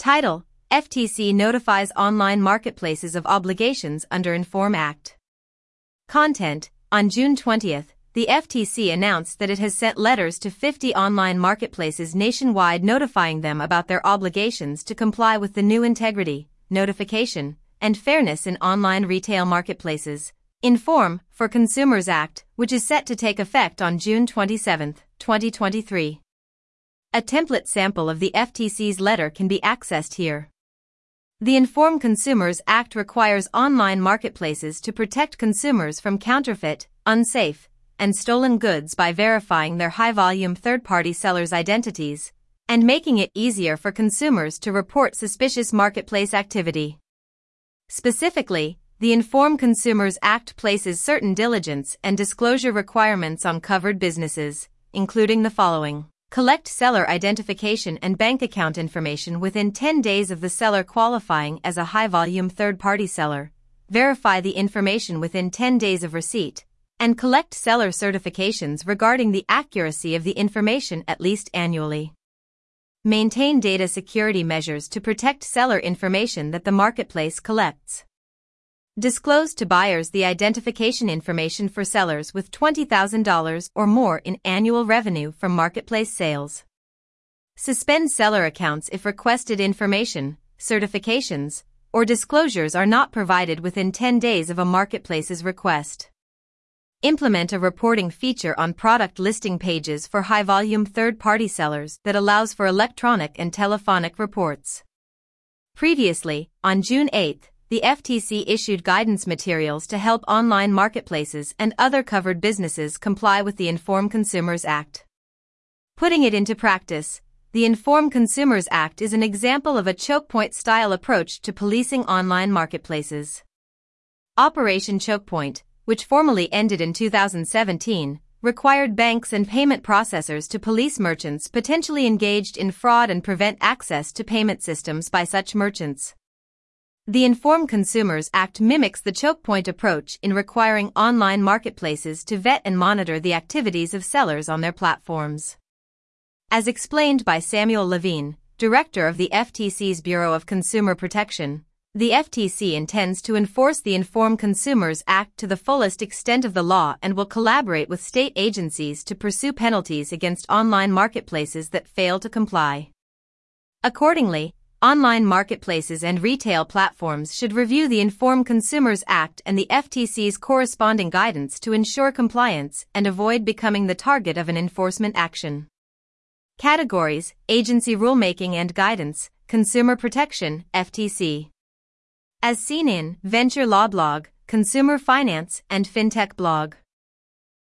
Title: FTC notifies online marketplaces of obligations under Inform Act. Content: On June 20th, the FTC announced that it has sent letters to 50 online marketplaces nationwide notifying them about their obligations to comply with the new Integrity, Notification, and Fairness in Online Retail Marketplaces, Inform for Consumers Act, which is set to take effect on June 27, 2023. A template sample of the FTC's letter can be accessed here. The Inform Consumers Act requires online marketplaces to protect consumers from counterfeit, unsafe, and stolen goods by verifying their high-volume third-party sellers' identities and making it easier for consumers to report suspicious marketplace activity. Specifically, the Inform Consumers Act places certain diligence and disclosure requirements on covered businesses, including the following: collect seller identification and bank account information within 10 days of the seller qualifying as a high-volume third-party seller, verify the information within 10 days of receipt, and collect seller certifications regarding the accuracy of the information at least annually. Maintain data security measures to protect seller information that the marketplace collects. Disclose to buyers the identification information for sellers with $20,000 or more in annual revenue from marketplace sales. Suspend seller accounts if requested information, certifications, or disclosures are not provided within 10 days of a marketplace's request. Implement a reporting feature on product listing pages for high-volume third-party sellers that allows for electronic and telephonic reports. Previously, on June 8, the FTC issued guidance materials to help online marketplaces and other covered businesses comply with the Inform Consumers Act. Putting it into practice, the Inform Consumers Act is an example of a chokepoint-style approach to policing online marketplaces. Operation Chokepoint, which formally ended in 2017, required banks and payment processors to police merchants potentially engaged in fraud and prevent access to payment systems by such merchants. The Inform Consumers Act mimics the chokepoint approach in requiring online marketplaces to vet and monitor the activities of sellers on their platforms. As explained by Samuel Levine, director of the FTC's Bureau of Consumer Protection, the FTC intends to enforce the Inform Consumers Act to the fullest extent of the law and will collaborate with state agencies to pursue penalties against online marketplaces that fail to comply. Accordingly, online marketplaces and retail platforms should review the Inform Consumers Act and the FTC's corresponding guidance to ensure compliance and avoid becoming the target of an enforcement action. Categories: Agency Rulemaking and Guidance, Consumer Protection, FTC. As seen in Venture Law Blog, Consumer Finance, and FinTech Blog.